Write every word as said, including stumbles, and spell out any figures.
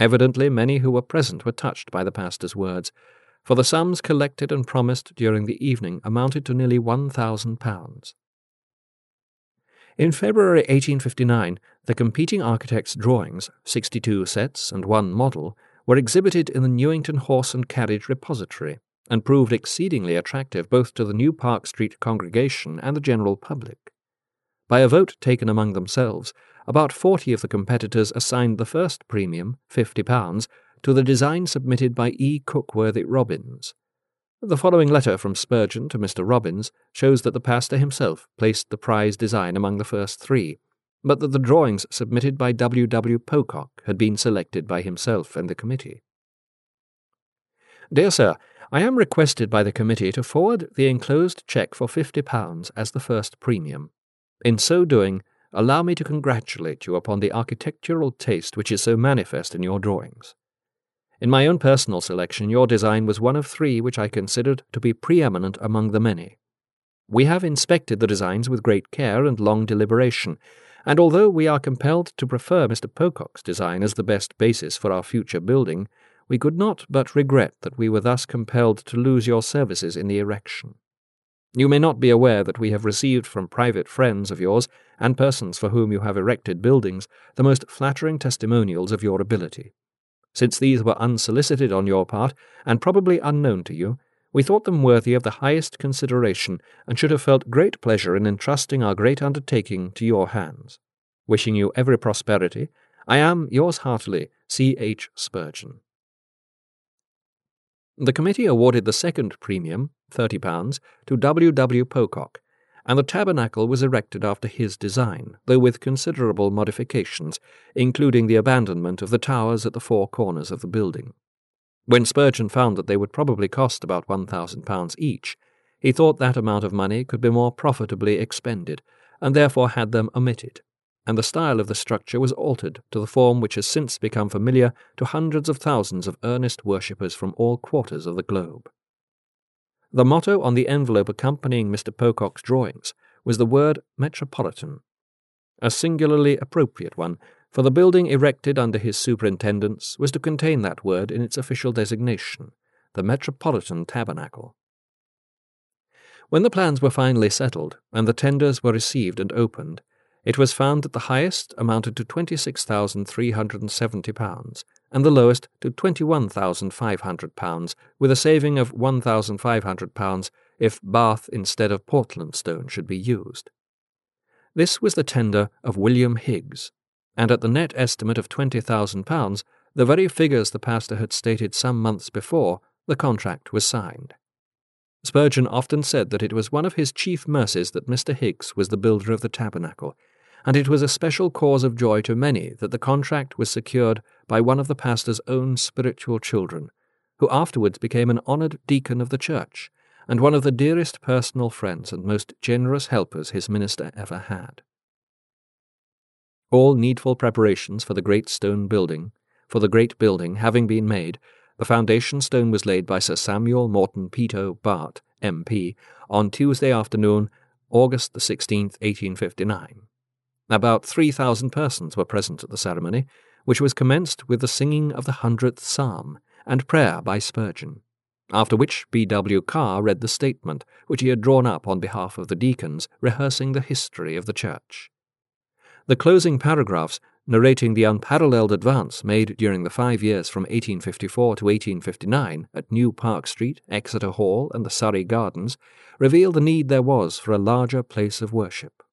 Evidently many who were present were touched by the pastor's words, for the sums collected and promised during the evening amounted to nearly one thousand pounds. In February eighteen fifty-nine, the competing architects' drawings, sixty-two sets and one model, were exhibited in the Newington Horse and Carriage Repository, and proved exceedingly attractive both to the New Park Street congregation and the general public. By a vote taken among themselves, about forty of the competitors assigned the first premium, fifty pounds, to the design submitted by E. Cookworthy Robbins. The following letter from Spurgeon to Mister Robbins shows that the pastor himself placed the prize design among the first three, but that the drawings submitted by W. W. Pocock had been selected by himself and the committee. Dear Sir, I am requested by the committee to forward the enclosed cheque for fifty pounds as the first premium. In so doing, allow me to congratulate you upon the architectural taste which is so manifest in your drawings. In my own personal selection, your design was one of three which I considered to be preeminent among the many. We have inspected the designs with great care and long deliberation, and although we are compelled to prefer Mister Pocock's design as the best basis for our future building, we could not but regret that we were thus compelled to lose your services in the erection. You may not be aware that we have received from private friends of yours, and persons for whom you have erected buildings, the most flattering testimonials of your ability. Since these were unsolicited on your part, and probably unknown to you, we thought them worthy of the highest consideration, and should have felt great pleasure in entrusting our great undertaking to your hands. Wishing you every prosperity, I am, yours heartily, C. H. Spurgeon. The committee awarded the second premium, thirty pounds, to W. W. Pocock, and the tabernacle was erected after his design, though with considerable modifications, including the abandonment of the towers at the four corners of the building. When Spurgeon found that they would probably cost about one thousand pounds each, he thought that amount of money could be more profitably expended, and therefore had them omitted, and the style of the structure was altered to the form which has since become familiar to hundreds of thousands of earnest worshippers from all quarters of the globe. The motto on the envelope accompanying Mister Pocock's drawings was the word Metropolitan, a singularly appropriate one, for the building erected under his superintendence was to contain that word in its official designation, the Metropolitan Tabernacle. When the plans were finally settled, and the tenders were received and opened, it was found that the highest amounted to twenty-six thousand three hundred seventy pounds, and the lowest to twenty-one thousand five hundred pounds, with a saving of one thousand five hundred pounds if Bath instead of Portland stone should be used. This was the tender of William Higgs, and at the net estimate of twenty thousand pounds, the very figures the pastor had stated some months before, the contract was signed. Spurgeon often said that it was one of his chief mercies that Mister Higgs was the builder of the tabernacle, and it was a special cause of joy to many that the contract was secured by one of the pastor's own spiritual children, who afterwards became an honoured deacon of the church, and one of the dearest personal friends and most generous helpers his minister ever had. All needful preparations for the great stone building, for the great building having been made, the foundation stone was laid by Sir Samuel Morton Peto, Bart, M P, on Tuesday afternoon, August the sixteenth, eighteen fifty-nine. About three thousand persons were present at the ceremony, which was commenced with the singing of the hundredth psalm and prayer by Spurgeon, after which B. W. Carr read the statement which he had drawn up on behalf of the deacons, rehearsing the history of the church. The closing paragraphs, narrating the unparalleled advance made during the five years from eighteen fifty-four to eighteen fifty-nine at New Park Street, Exeter Hall, and the Surrey Gardens, reveal the need there was for a larger place of worship.